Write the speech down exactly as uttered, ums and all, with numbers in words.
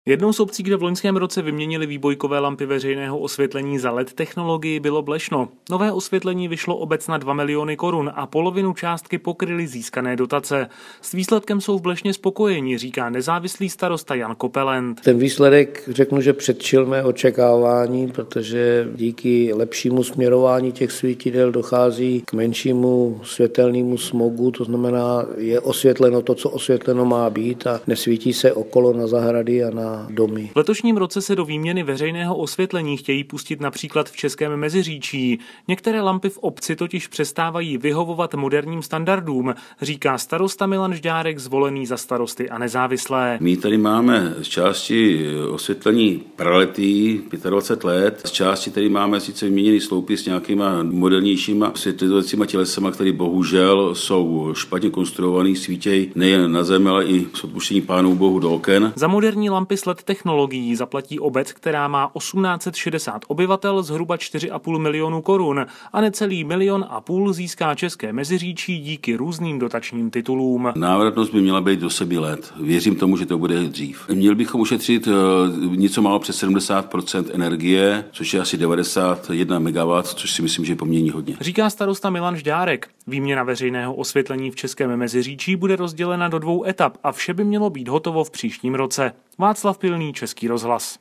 Jednou z obcí, kde v loňském roce vyměnili výbojkové lampy veřejného osvětlení za el é dé technologii, bylo Blešno. Nové osvětlení vyšlo obec na dva miliony korun a polovinu částky pokryly získané dotace. S výsledkem jsou v Blešně spokojeni, říká nezávislý starosta Jan Kopelent. Ten výsledek, řeknu, že předčil mé očekávání, protože díky lepšímu směrování těch svítidel dochází k menšímu světelnému smogu, to znamená, je osvětleno to, co osvětleno má být a nesvítí se okolo na zahrady a na domy. V letošním roce se do výměny veřejného osvětlení chtějí pustit například v Českém Meziříčí. Některé lampy v obci totiž přestávají vyhovovat moderním standardům, říká starosta Milan Žďárek, zvolený za Starosty a nezávislé. My tady máme z části osvětlení praletý dvacet pět let, z části tady máme sice vyměněný sloupy s nějakýma modernějšíma osvětlovacíma tělesama, které bohužel jsou špatně konstruovaný, svítějí nejen na zem, ale i s odpuštění pánů bohu do oken. Za moderní lampy s el é dé technologií zaplatí obec, která má tisíc osm set šedesát obyvatel, zhruba čtyři a půl milionu korun a necelý milion a půl získá České Meziříčí díky různým dotačním titulům. Návratnost by měla být do sedmi let. Věřím tomu, že to bude dřív. Měli bychom ušetřit něco málo přes sedmdesát procent energie, což je asi devadesát jedna megawattů, což si myslím, že je poměrně hodně. Říká starosta Milan Žďárek. Výměna veřejného osvětlení v Českém Meziříčí bude rozdělena do dvou etap a vše by mělo být hotovo v příštím roce. Václav Pilný, Český rozhlas.